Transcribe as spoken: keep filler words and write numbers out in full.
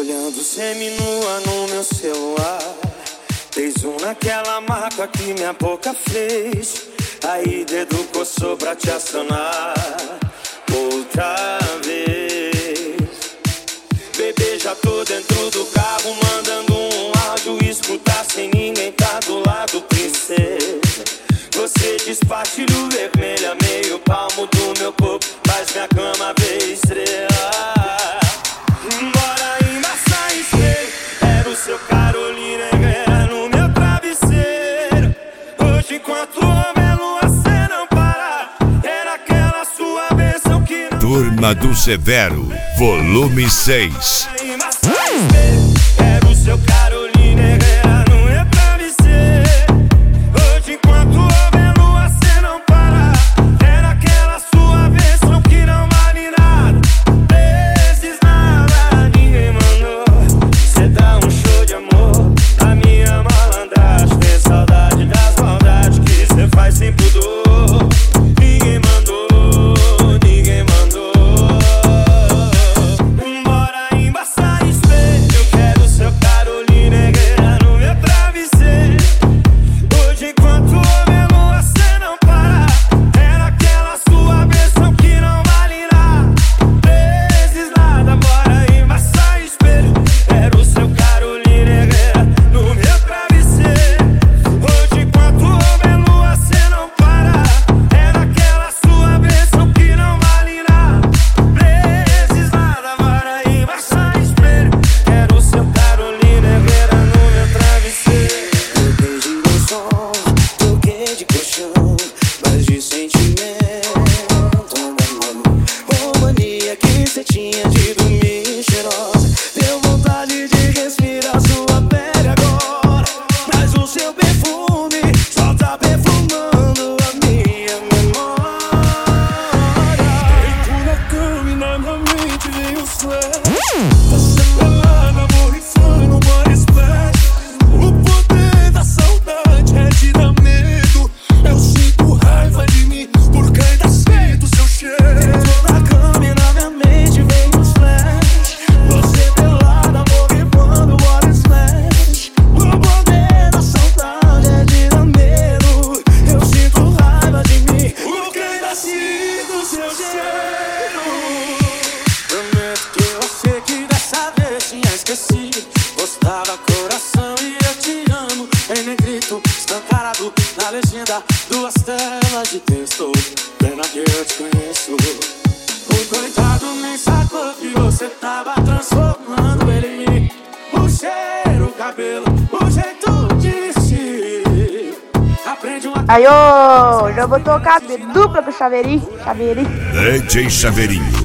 Olhando seminua no meu celular, fez um naquela marca que minha boca fez. Aí dedo coçou pra te acionar outra vez. Bebê, já tô dentro do carro mandando um áudio, escutar sem ninguém tá do lado, princesa. Você despartilho vermelha, meio palmo do meu corpo, faz minha cama ver estrela. Bora embaçar espelho, era o seu Carolina Herrera no meu travesseiro. Hoje enquanto homem é lua, cê não para, era aquela sua bênção que não... Turma do Severo, volume seis. Bora embaçar espelho, era o seu Carolina Herrera no meu travesseiro. Hoje enquanto homem é lua, cê não para, era aquela sua bênção que não vale nada. Vezes nada, ninguém mandou. Cê dá um show de amor, a minha malandragem. Tem saudade das maldades que cê faz sem pudor. Ninguém mandou, ninguém mandou. Bora embaçar espelho, eu quero seu Carolina Herrera no meu travesseiro. Hoje enquanto homem é lua, cê não para, era aquela sua bênção que não vale nada. Vezes nada, bora embaçar espelho, era o seu Carolina Herrera no meu travesseiro. Hoje enquanto homem é lua, cê não para, era aquela sua bênção que não vale nada. Vezes nada, bora embaçar espelho, era o seu Carolina Herrera no meu travesseiro. Troquei de lençol, troquei de colchão, mas de sentimento, amor. Oh, mania que cê tinha de dormir cheirosa, deu vontade de respirar sua pele agora. Mas o seu perfume só tá perfumando a minha memória. Deito na cama e na minha mente vem o flash. Você pelada, borrifando body splash. O poder da saudade é te dar medo. Eu sinto raiva de mim porque ainda sinto seu cheiro. Tô na cama e na minha mente vem os flash. Você pelada, borrifando body splash. O poder da saudade é te dar medo. Eu sinto raiva de mim porque ainda sinto seu cheiro. Prometo que eu sei que dessa vez tinha esquecido. Postava coração e eu te amo em negrito, escancarado na legenda, duas telas de texto. Pena que eu te conheço. O coitado nem sacou que você tava transformando ele em mim. O cheiro, o cabelo, o jeito de se. Aprende uma... Aí, ô, já vou tocar de dupla pro Chaveirinho, Chaveirinho. D J Chaveirinho,